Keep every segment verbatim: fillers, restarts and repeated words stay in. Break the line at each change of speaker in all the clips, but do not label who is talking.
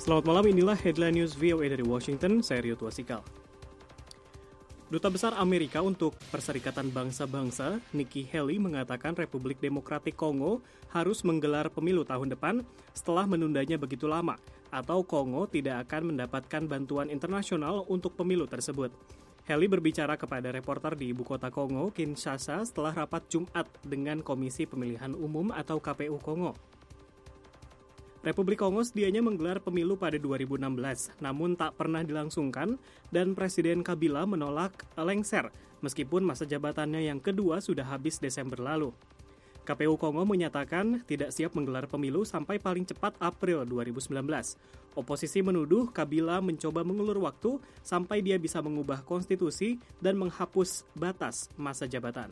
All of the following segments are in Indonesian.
Selamat malam, inilah Headline News V O A dari Washington, saya Rio Tuasikal. Duta Besar Amerika untuk Perserikatan Bangsa-Bangsa, Nikki Haley, mengatakan Republik Demokratik Kongo harus menggelar pemilu tahun depan setelah menundanya begitu lama, atau Kongo tidak akan mendapatkan bantuan internasional untuk pemilu tersebut. Haley berbicara kepada reporter di ibu kota Kongo, Kinshasa, setelah rapat Jumat dengan Komisi Pemilihan Umum atau K P U Kongo. Republik Kongo sedianya menggelar pemilu pada dua ribu enam belas, namun tak pernah dilangsungkan dan Presiden Kabila menolak lengser meskipun masa jabatannya yang kedua sudah habis Desember lalu. K P U Kongo menyatakan tidak siap menggelar pemilu sampai paling cepat April dua ribu sembilan belas. Oposisi menuduh Kabila mencoba mengulur waktu sampai dia bisa mengubah konstitusi dan menghapus batas masa jabatan.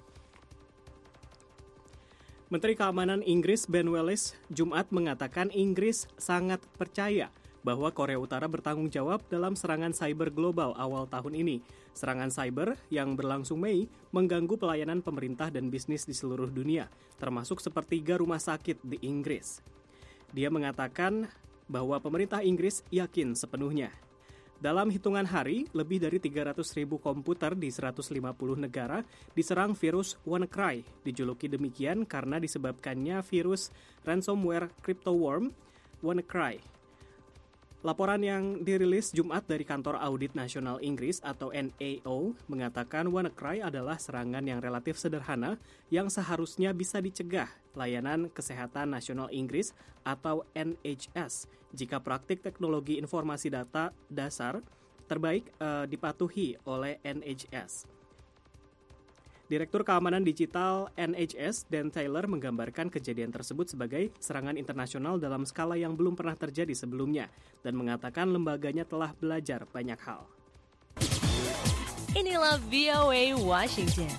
Menteri Keamanan Inggris Ben Wallace Jumat mengatakan Inggris sangat percaya bahwa Korea Utara bertanggung jawab dalam serangan cyber global awal tahun ini. Serangan cyber yang berlangsung Mei mengganggu pelayanan pemerintah dan bisnis di seluruh dunia, termasuk sepertiga rumah sakit di Inggris. Dia mengatakan bahwa pemerintah Inggris yakin sepenuhnya. Dalam hitungan hari, lebih dari tiga ratus ribu komputer di seratus lima puluh negara diserang virus WannaCry. Dijuluki demikian karena disebabkannya virus ransomware cryptoworm WannaCry. Laporan yang dirilis Jumat dari Kantor Audit Nasional Inggris atau N A O mengatakan WannaCry adalah serangan yang relatif sederhana yang seharusnya bisa dicegah Layanan Kesehatan Nasional Inggris atau N H S jika praktik teknologi informasi data dasar terbaik eh, dipatuhi oleh N H S. Direktur Keamanan Digital N H S, Dan Taylor, menggambarkan kejadian tersebut sebagai serangan internasional dalam skala yang belum pernah terjadi sebelumnya dan mengatakan lembaganya telah belajar banyak hal.
Inilah V O A Washington.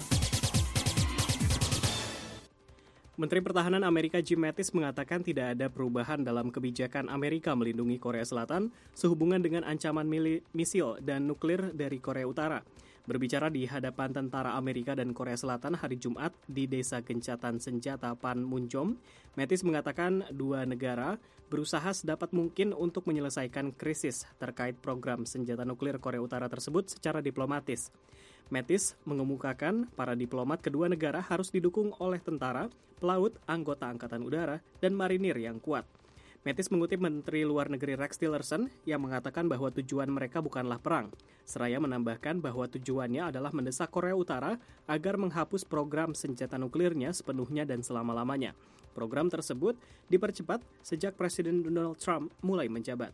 Menteri Pertahanan Amerika Jim Mattis mengatakan tidak ada perubahan dalam kebijakan Amerika melindungi Korea Selatan sehubungan dengan ancaman mili- misil dan nuklir dari Korea Utara. Berbicara di hadapan tentara Amerika dan Korea Selatan hari Jumat di Desa Gencatan Senjata Panmunjom, Mattis mengatakan dua negara berusaha sedapat mungkin untuk menyelesaikan krisis terkait program senjata nuklir Korea Utara tersebut secara diplomatis. Mattis mengemukakan para diplomat kedua negara harus didukung oleh tentara, pelaut, anggota Angkatan Udara, dan marinir yang kuat. Mattis mengutip Menteri Luar Negeri Rex Tillerson yang mengatakan bahwa tujuan mereka bukanlah perang. Seraya menambahkan bahwa tujuannya adalah mendesak Korea Utara agar menghapus program senjata nuklirnya sepenuhnya dan selama-lamanya. Program tersebut dipercepat sejak Presiden Donald Trump mulai menjabat.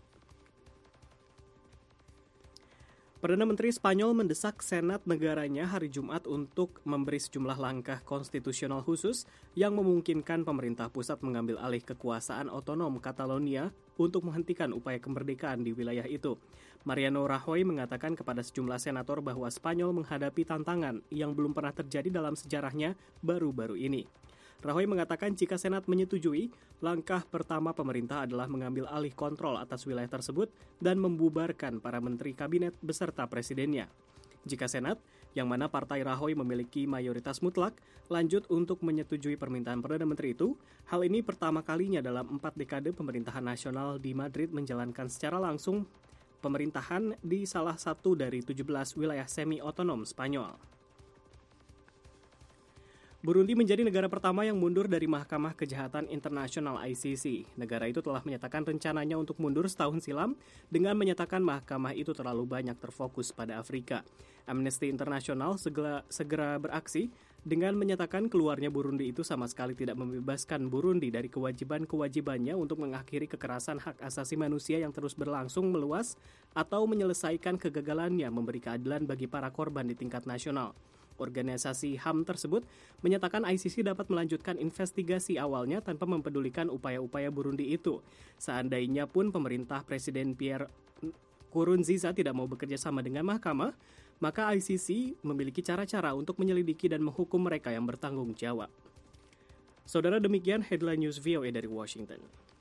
Perdana Menteri Spanyol mendesak Senat negaranya hari Jumat untuk memberi sejumlah langkah konstitusional khusus yang memungkinkan pemerintah pusat mengambil alih kekuasaan otonom Catalonia untuk menghentikan upaya kemerdekaan di wilayah itu. Mariano Rajoy mengatakan kepada sejumlah senator bahwa Spanyol menghadapi tantangan yang belum pernah terjadi dalam sejarahnya baru-baru ini. Rajoy mengatakan jika Senat menyetujui, langkah pertama pemerintah adalah mengambil alih kontrol atas wilayah tersebut dan membubarkan para menteri kabinet beserta presidennya. Jika Senat, yang mana partai Rajoy memiliki mayoritas mutlak, lanjut untuk menyetujui permintaan Perdana Menteri itu, hal ini pertama kalinya dalam empat dekade pemerintahan nasional di Madrid menjalankan secara langsung pemerintahan di salah satu dari tujuh belas wilayah semi-otonom Spanyol. Burundi menjadi negara pertama yang mundur dari Mahkamah Kejahatan Internasional I C C. Negara itu telah menyatakan rencananya untuk mundur setahun silam dengan menyatakan mahkamah itu terlalu banyak terfokus pada Afrika. Amnesty International segera, segera beraksi dengan menyatakan keluarnya Burundi itu sama sekali tidak membebaskan Burundi dari kewajiban-kewajibannya untuk mengakhiri kekerasan hak asasi manusia yang terus berlangsung meluas atau menyelesaikan kegagalannya memberi keadilan bagi para korban di tingkat nasional. Organisasi H A M tersebut menyatakan I C C dapat melanjutkan investigasi awalnya tanpa mempedulikan upaya-upaya Burundi itu. Seandainya pun pemerintah Presiden Pierre Nkurunziza tidak mau bekerja sama dengan mahkamah, maka I C C memiliki cara-cara untuk menyelidiki dan menghukum mereka yang bertanggung jawab. Saudara, demikian Headline News V O A dari Washington.